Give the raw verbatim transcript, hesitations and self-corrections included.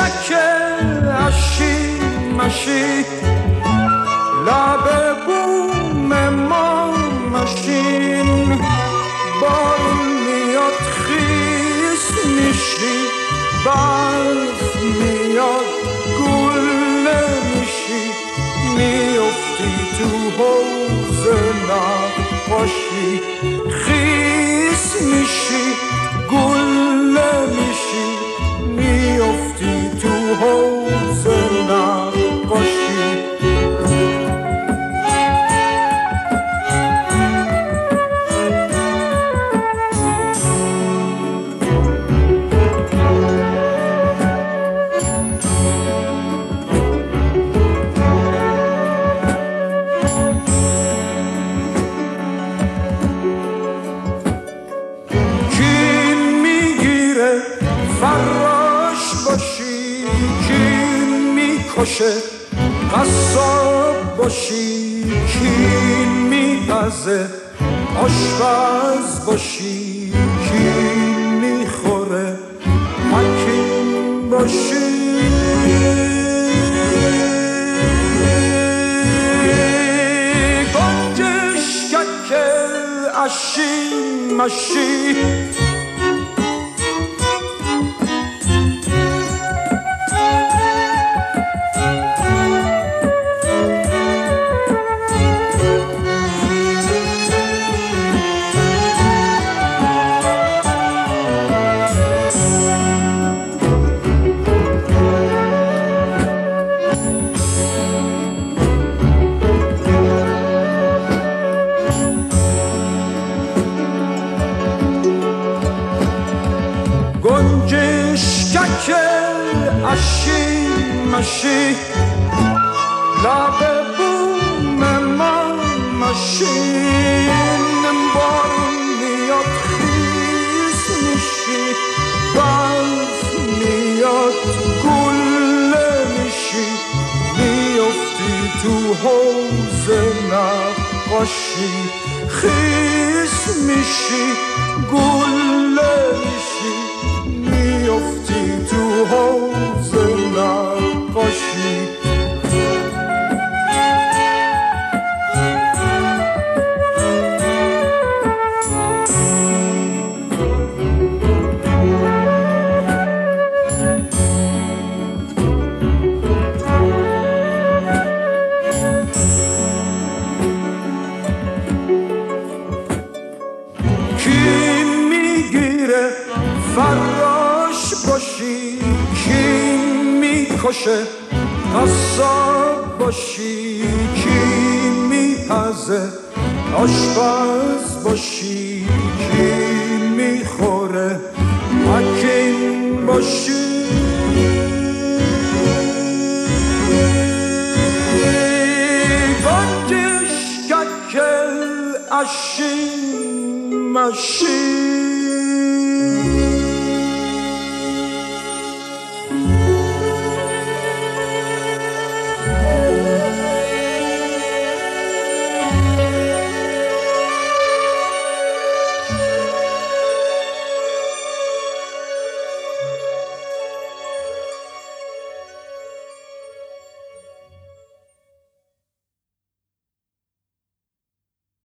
گنجشکک اشی مشی لب بوم ما مشین بارون میاد خیس میشی برف میاد گله میشی میافتی تو حوض نقاشی خیس میشی گله میشی میافتی تو حوض نقاشی قصاب باشی کین میپزه آشپز باشی کین میخوره حکیم باشی گنجشکک اشی مشی گنجشکک اشی مشی لب بوم ما مشین بارون میاد خیس میشی برف میاد گله میشی میافتی تو حوض نقاشی خیس میشی گله میشی میافتی تو حوض نقاشی کی میگیره فراش باشی کی میکشه قصاب باشی کی میپزه آشپز باشی کی میخوره حکیم باشی گنجشکک اشی مشی